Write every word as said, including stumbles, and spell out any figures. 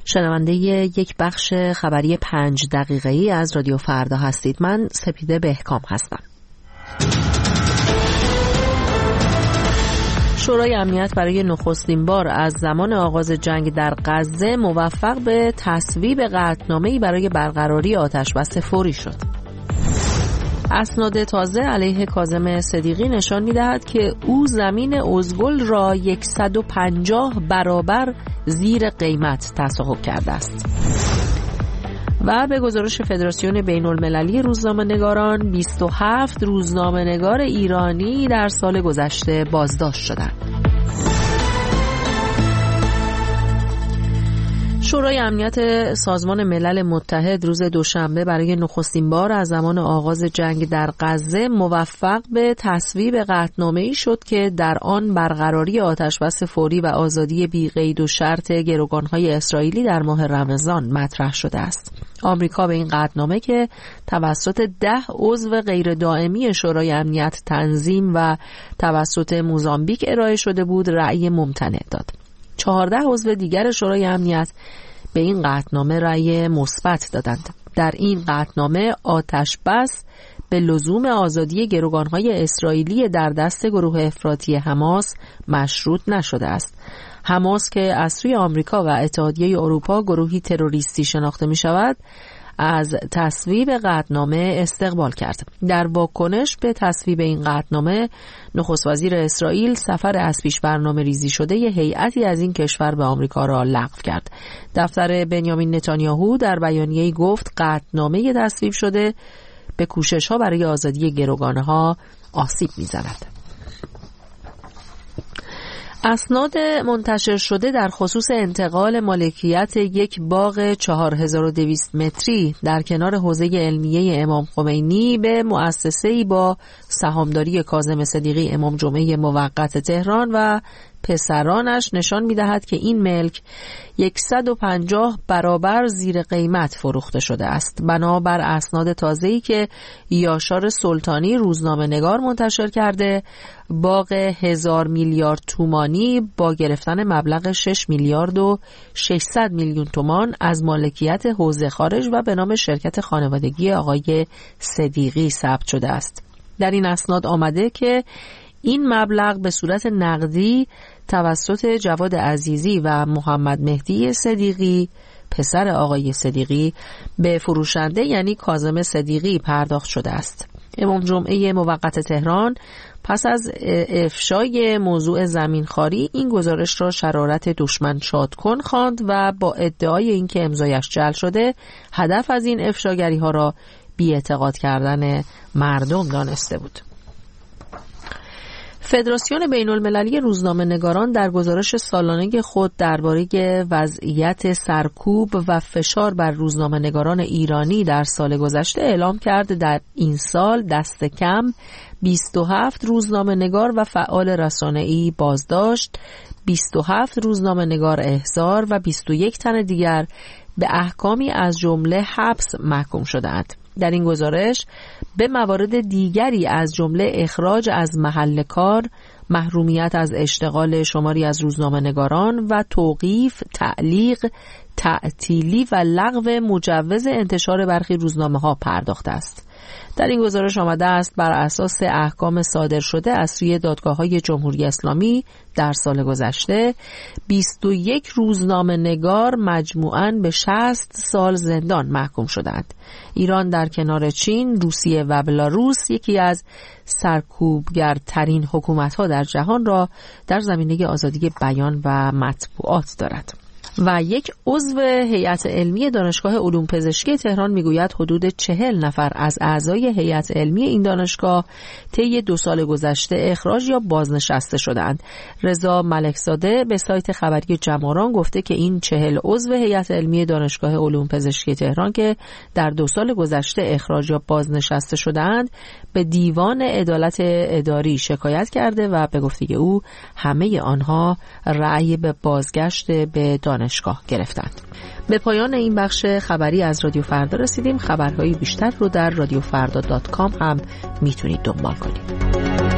شنونده یک بخش خبری پنج دقیقه‌ای از رادیو فردا هستید. من سپیده بهکام هستم. شورای امنیت برای نخستین بار از زمان آغاز جنگ در غزه موفق به تصویب قطعنامه‌ای برای برقراری آتشبس فوری شد. اسناد تازه علیه کاظم صدیقی نشان می‌دهد که او زمین ازگل را صد و پنجاه برابر زیر قیمت تصاحب کرده است. و به گزارش فدراسیون بین‌المللی روزنامه‌نگاران بیست و هفت روزنامه‌نگار ایرانی در سال گذشته بازداشت شدند. شورای امنیت سازمان ملل متحد روز دوشنبه برای نخستین بار از زمان آغاز جنگ در غزه موفق به تصویب قطعنامه‌ای شد که در آن برقراری آتشبس فوری و آزادی بی قید و شرط گروگان‌های اسرائیلی در ماه رمضان مطرح شده است. آمریکا به این قطعنامه که توسط ده عضو غیر دائمی شورای امنیت تنظیم و توسط موزامبیک ارائه شده بود رأی ممتنع داد. چهارده عضو دیگر شورای امنیت به این قطعنامه رأی مثبت دادند. در این قطعنامه آتش بس به لزوم آزادی گروگان‌های اسرائیلی در دست گروه افراطی حماس مشروط نشده است. حماس که از سوی آمریکا و اتحادیه اروپا گروهی تروریستی شناخته می شود، از تصویب قطعنامه استقبال کرد. در واکنش به تصویب این قطعنامه، نخست وزیر اسرائیل سفر از پیش برنامه ریزی شده ی هیئتی از این کشور به آمریکا را لغو کرد. دفتر بنیامین نتانیاهو در بیانیه‌ای گفت قطعنامه تصویب شده به کوشش‌ها برای آزادی گروگان‌ها آسیب می‌زند. اسناد منتشر شده در خصوص انتقال مالکیت یک باغ چهار هزار و دویست متری در کنار حوزه علمیه امام خمینی به مؤسسه‌ای با سهامداری کاظم صدیقی امام جمعه موقت تهران و پسرانش نشان می‌دهد که این ملک صد و پنجاه برابر زیر قیمت فروخته شده است. بنابر اسناد تازه‌ای که یاشار سلطانی روزنامه‌نگار منتشر کرده، باغ هزار میلیارد تومانی با گرفتن مبلغ شش میلیارد و ششصد میلیون تومان از مالکیت حوزه خارج و به نام شرکت خانوادگی آقای صدیقی ثبت شده است. در این اسناد آمده که این مبلغ به صورت نقدی توسط جواد عزیزی و محمد مهدی صدیقی پسر آقای صدیقی به فروشنده یعنی کاظم صدیقی پرداخت شده است. امام جمعه موقت تهران پس از افشای موضوع زمینخواری این گزارش را شرارت دشمن شاد کن خواند و با ادعای اینکه امضایش جعل شده هدف از این افشاگری ها را بی‌اعتقاد کردن مردم دانسته بود. فدراسیون بین‌المللی روزنامه‌نگاران در گزارش سالانه خود درباره وضعیت سرکوب و فشار بر روزنامه‌نگاران ایرانی در سال گذشته اعلام کرد در این سال دست کم بیست و هفت روزنامه‌نگار و فعال رسانه‌ای بازداشت، بیست و هفت روزنامه‌نگار احضار و بیست و یک تن دیگر به احکامی از جمله حبس محکوم شدند. در این گزارش به موارد دیگری از جمله اخراج از محل کار، محرومیت از اشتغال شماری از روزنامه‌نگاران و توقیف، تعلیق، تعطیلی و لغو مجوز انتشار برخی روزنامه‌ها پرداخته است. در این گزارش آمده است بر اساس احکام صادر شده از سوی دادگاه‌های جمهوری اسلامی در سال گذشته بیست و یک روزنامه‌نگار مجموعاً به شصت سال زندان محکوم شدند. ایران در کنار چین، روسیه و بلاروس یکی از سرکوبگرترین حکومت‌ها در جهان را در زمینه آزادی بیان و مطبوعات دارد. و یک عضو هیئت علمی دانشگاه علوم پزشکی تهران میگوید حدود چهل نفر از اعضای هیئت علمی این دانشگاه طی دو سال گذشته اخراج یا بازنشسته شدند. رضا ملکزاده به سایت خبری جماران گفته که این چهل عضو هیئت علمی دانشگاه علوم پزشکی تهران که در دو سال گذشته اخراج یا بازنشسته شدند به دیوان عدالت اداری شکایت کرده و به گفته او همه آنها رأی به بازگشت به دانشگاه گرفتند. به پایان این بخش خبری از رادیو فردا رسیدیم. خبرهای بیشتر رو در رادیو فردا دات کام هم میتونید دنبال کنید.